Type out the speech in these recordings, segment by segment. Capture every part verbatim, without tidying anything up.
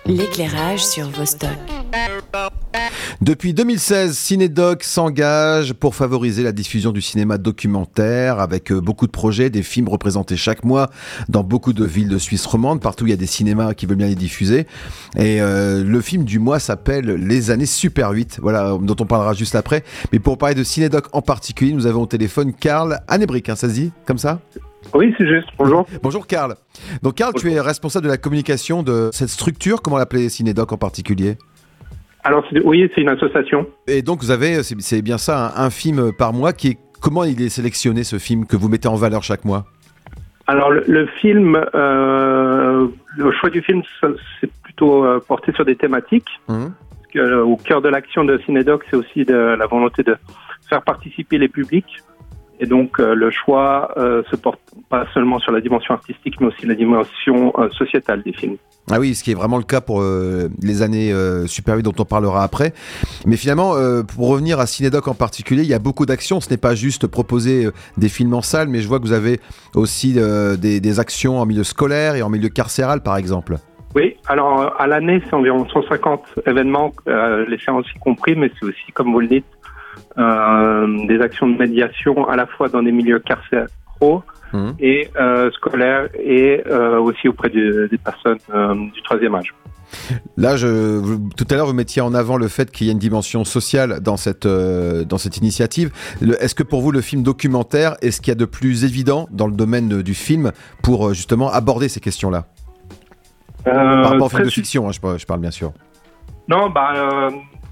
L'éclairage sur Vostok. Depuis deux mille seize, Cinédoc s'engage pour favoriser la diffusion du cinéma documentaire avec beaucoup de projets, des films représentés chaque mois dans beaucoup de villes de Suisse romande. Partout, il y a des cinémas qui veulent bien les diffuser. Et euh, le film du mois s'appelle Les années Super huit, voilà, dont on parlera juste après. Mais pour parler de Cinédoc en particulier, nous avons au téléphone Karl Hannebrink, hein, ça se dit comme ça ? Oui, c'est juste. Bonjour. Bonjour Karl. Donc Karl, Bonjour. Tu es responsable de la communication de cette structure, comment l'appeler Cinédoc en particulier ? Alors c'est, oui, c'est une association. Et donc vous avez, c'est, c'est bien ça, un, un film par mois qui est, comment il est sélectionné ce film que vous mettez en valeur chaque mois ? Alors le, le film, euh, le choix du film, c'est plutôt euh, porté sur des thématiques. Mmh. Parce que, euh, au cœur de l'action de Cinédoc, c'est aussi de, la volonté de faire participer les publics. Et donc, euh, le choix euh, se porte pas seulement sur la dimension artistique, mais aussi la dimension euh, sociétale des films. Ah oui, ce qui est vraiment le cas pour euh, les années euh, Super huit dont on parlera après. Mais finalement, euh, pour revenir à Cinédoc en particulier, il y a beaucoup d'actions. Ce n'est pas juste proposer euh, des films en salle, mais je vois que vous avez aussi euh, des, des actions en milieu scolaire et en milieu carcéral, par exemple. Oui, alors à l'année, c'est environ cent cinquante événements, euh, les séances y compris, mais c'est aussi, comme vous le dites, Euh, des actions de médiation à la fois dans des milieux carcéraux mmh. et euh, scolaires et euh, aussi auprès de, des personnes euh, du troisième âge. Là, je, tout à l'heure, vous mettiez en avant le fait qu'il y a une dimension sociale dans cette, euh, dans cette initiative. Le, est-ce que pour vous, le film documentaire est ce qu'il y a de plus évident dans le domaine de, du film pour justement aborder ces questions-là euh, par rapport au film de fiction, hein, je, je parle bien sûr. Non, bah... Euh...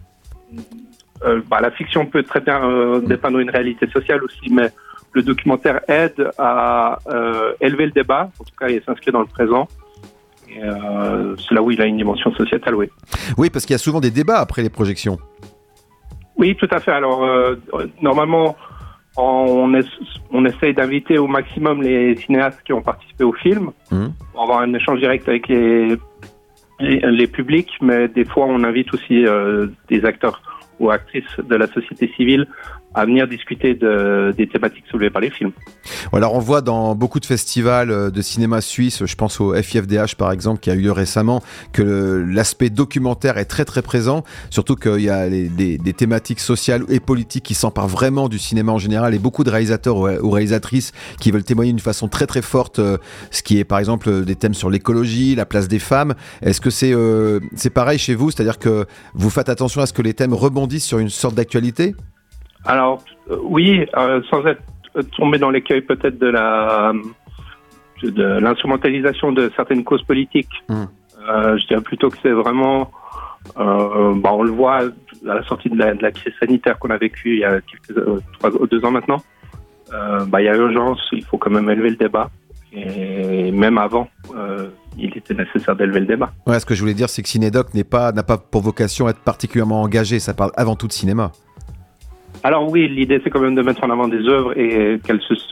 Euh, bah, la fiction peut très bien euh, dépeindre une réalité sociale aussi, mais le documentaire aide à euh, élever le débat, en tout cas il s'inscrit dans le présent. Et, euh, c'est là où il a une dimension sociétale, oui. Oui, parce qu'il y a souvent des débats après les projections. Oui, tout à fait. Alors, euh, normalement, on, est, on essaye d'inviter au maximum les cinéastes qui ont participé au film, mmh. pour avoir un échange direct avec les, les, les publics, mais des fois on invite aussi euh, des acteurs ou actrices de la société civile à venir discuter de, des thématiques soulevées par les films. Alors on voit dans beaucoup de festivals de cinéma suisse, je pense au F I F D H par exemple qui a eu lieu récemment, que le, l'aspect documentaire est très très présent, surtout qu'il y a les, des, des thématiques sociales et politiques qui s'emparent vraiment du cinéma en général et beaucoup de réalisateurs ou réalisatrices qui veulent témoigner d'une façon très très forte euh, ce qui est par exemple des thèmes sur l'écologie, la place des femmes. Est-ce que c'est, euh, c'est pareil chez vous, c'est-à-dire que vous faites attention à ce que les thèmes rebondissent sur une sorte d'actualité ? Alors euh, oui, euh, sans être tombé dans l'écueil peut-être de la de l'instrumentalisation de certaines causes politiques. Mmh. Euh, je dirais plutôt que c'est vraiment, euh, bah, on le voit à la sortie de la, de la crise sanitaire qu'on a vécue il y a quelques euh, trois, deux ans maintenant. Euh, bah, il y a urgence, il faut quand même élever le débat. Et même avant, euh, il était nécessaire d'élever le débat. Ouais, ce que je voulais dire, c'est que Cinédoc n'est pas, n'a pas pour vocation à être particulièrement engagé. Ça parle avant tout de cinéma. Alors oui, l'idée c'est quand même de mettre en avant des œuvres et qu'elles se...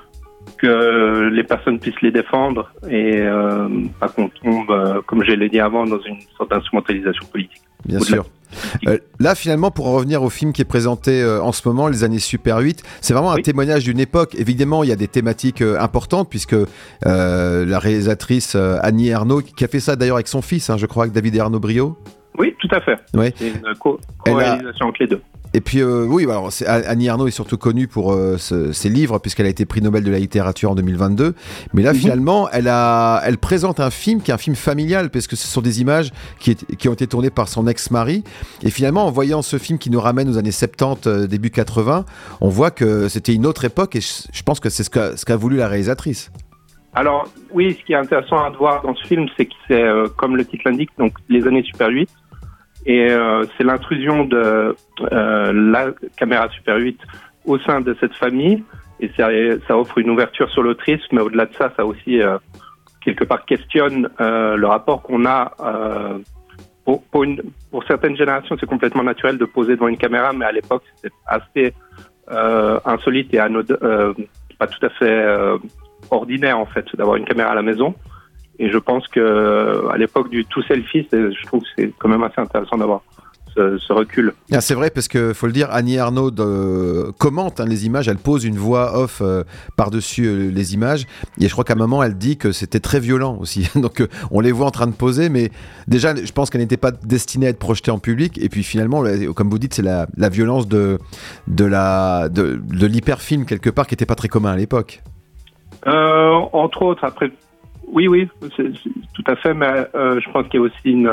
que les personnes puissent les défendre et euh, pas qu'on tombe, euh, comme je l'ai dit avant, dans une sorte d'instrumentalisation politique. Bien sûr. Euh, là, finalement, pour en revenir au film qui est présenté euh, en ce moment, Les années Super huit, c'est vraiment un oui. témoignage d'une époque. Évidemment, il y a des thématiques euh, importantes, puisque euh, la réalisatrice euh, Annie Ernaux, qui a fait ça d'ailleurs avec son fils, hein, je crois, avec David et Arnaud Brio. Oui, tout à fait. Oui. C'est une co- co-réalisation entre les deux. Et puis, euh, oui, alors, c'est, Annie Ernaux est surtout connue pour euh, ce, ses livres, puisqu'elle a été prix Nobel de la littérature en deux mille vingt-deux. Mais là, mm-hmm. finalement, elle, a, elle présente un film qui est un film familial, parce que ce sont des images qui, est, qui ont été tournées par son ex-mari. Et finalement, en voyant ce film qui nous ramène aux années soixante-dix, euh, début quatre-vingts, on voit que c'était une autre époque, et je, je pense que c'est ce qu'a, ce qu'a voulu la réalisatrice. Alors, oui, ce qui est intéressant à voir dans ce film, c'est que c'est, euh, comme le titre l'indique, donc les années Super huit. Et euh, c'est l'intrusion de euh, la caméra Super huit au sein de cette famille. Et ça, ça offre une ouverture sur l'autrice, mais au-delà de ça, ça aussi, euh, quelque part, questionne euh, le rapport qu'on a. Euh, pour, pour, une, pour certaines générations, c'est complètement naturel de poser devant une caméra, mais à l'époque, c'était assez euh, insolite et anodin, euh, pas tout à fait euh, ordinaire, en fait, d'avoir une caméra à la maison. Et je pense que à l'époque du tout selfie, c'est, je trouve que c'est quand même assez intéressant d'avoir ce, ce recul. Ah, c'est vrai, parce que faut le dire, Annie Ernaux euh, commente hein, les images, elle pose une voix off euh, par-dessus euh, les images, et je crois qu'à un moment elle dit que c'était très violent aussi. Donc euh, on les voit en train de poser, mais déjà je pense qu'elle n'était pas destinée à être projetée en public, et puis finalement, comme vous dites, c'est la, la violence de, de, la, de, de l'hyperfilm quelque part qui n'était pas très commun à l'époque. Euh, entre autres, après, oui, oui, c'est, c'est, tout à fait, mais euh, je pense qu'il y a aussi une,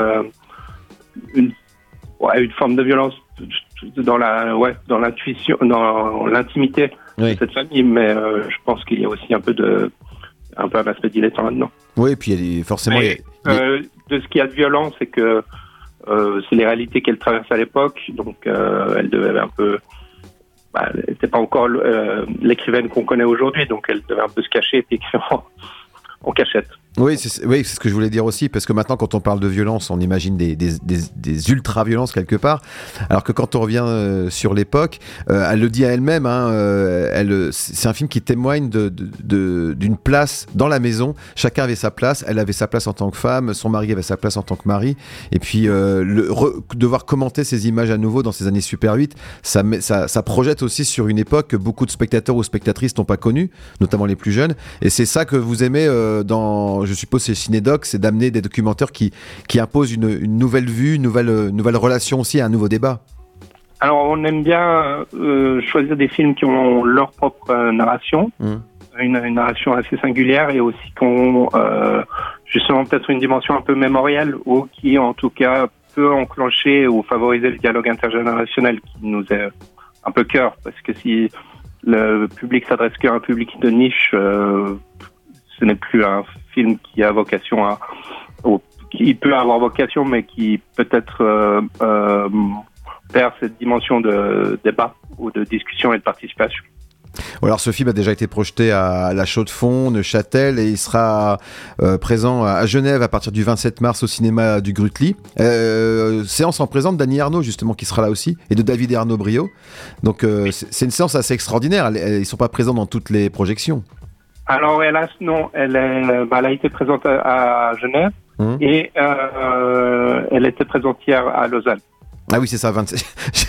une, ouais, une forme de violence dans la, ouais, dans l'intuition, dans l'intimité oui. de cette famille, mais euh, je pense qu'il y a aussi un peu de, un peu un aspect dilettant là-dedans. Oui, et puis il y a, forcément. Mais, il y a, euh, de ce qu'il y a de violent, c'est que euh, c'est les réalités qu'elle traverse à l'époque, donc euh, elle devait un peu. Bah, elle n'était pas encore euh, l'écrivaine qu'on connaît aujourd'hui, donc elle devait un peu se cacher et puis écrire en, en cachette. Oui c'est, oui, c'est ce que je voulais dire aussi, parce que maintenant, quand on parle de violence, on imagine des, des, des, des ultra-violences quelque part, alors que quand on revient euh, sur l'époque, euh, elle le dit à elle-même, hein, euh, elle, c'est un film qui témoigne de, de, de, d'une place dans la maison. Chacun avait sa place, elle avait sa place en tant que femme, son mari avait sa place en tant que mari, et puis euh, le, re, devoir commenter ces images à nouveau dans ces années Super huit, ça, ça, ça projette aussi sur une époque que beaucoup de spectateurs ou spectatrices n'ont pas connue, notamment les plus jeunes, et c'est ça que vous aimez euh, dans... Je suppose c'est Cinédoc, c'est d'amener des documentaires qui, qui imposent une, une nouvelle vue, une nouvelle, une nouvelle relation aussi, un nouveau débat. Alors on aime bien euh, choisir des films qui ont leur propre euh, narration, mmh. une, une narration assez singulière et aussi qui ont euh, justement peut-être une dimension un peu mémorielle ou qui en tout cas peut enclencher ou favoriser le dialogue intergénérationnel qui nous est un peu cœur, parce que si le public s'adresse qu'à un public de niche, euh, ce n'est plus un film qui a vocation à, ou qui peut avoir vocation, mais qui peut-être euh, euh, perd cette dimension de débat ou de discussion et de participation. Alors ce film a déjà été projeté à La Chaux-de-Fonds, Neuchâtel, et il sera euh, présent à Genève à partir du vingt-sept mars au cinéma du Grutli. Euh, séance en présence d'Annie Ernaux justement qui sera là aussi, et de David et Arnaud Brio. Donc euh, c'est, c'est une séance assez extraordinaire, ils ne sont pas présents dans toutes les projections. Alors hélas non, elle, est, bah, elle a été présente à, à Genève mmh. et euh, elle était présente hier à Lausanne. Ah oui, c'est ça, vingt...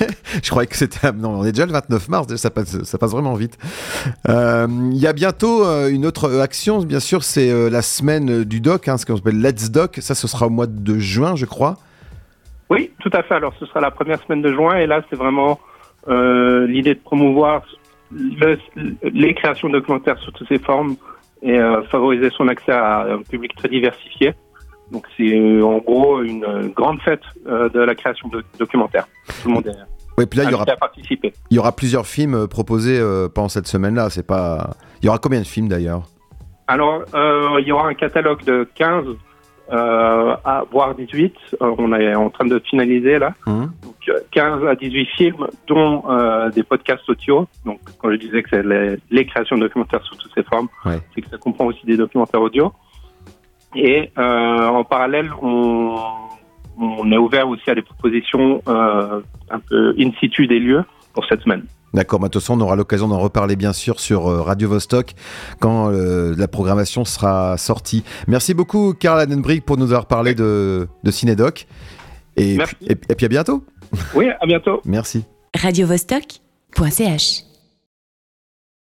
je croyais que c'était... Non, on est déjà le vingt-neuf mars, ça passe, ça passe vraiment vite. Il euh, y a bientôt euh, une autre action, bien sûr, c'est euh, la semaine du doc, hein, ce qu'on appelle Let's Doc, ça ce sera au mois de juin, je crois. Oui, tout à fait, alors ce sera la première semaine de juin, et là c'est vraiment euh, l'idée de promouvoir le, les créations documentaires sous toutes ses formes et euh, favoriser son accès à un public très diversifié. Donc c'est euh, en gros une euh, grande fête euh, de la création de documentaires. Tout le monde est oui, puis là, il y aura, à participer. Il y aura plusieurs films proposés euh, pendant cette semaine-là. C'est pas... Il y aura combien de films d'ailleurs ? Alors, euh, il y aura un catalogue de quinze, euh, à, voire dix-huit. Euh, on est en train de finaliser là. Mmh. Donc quinze à dix-huit films, dont euh, des podcasts audio. Donc quand je disais que c'est les, les créations de documentaires sous toutes ces formes, ouais. c'est que ça comprend aussi des documentaires audio. Et euh, en parallèle, on, on est ouvert aussi à des propositions euh, un peu in situ des lieux pour cette semaine. D'accord, bah, de toute façon, on aura l'occasion d'en reparler bien sûr sur euh, Radio Vostok quand euh, la programmation sera sortie. Merci beaucoup, Karl Annenbrink, pour nous avoir parlé de, de Cinédoc. Et, et, et puis à bientôt. Oui, à bientôt. Merci. radio vostok point c h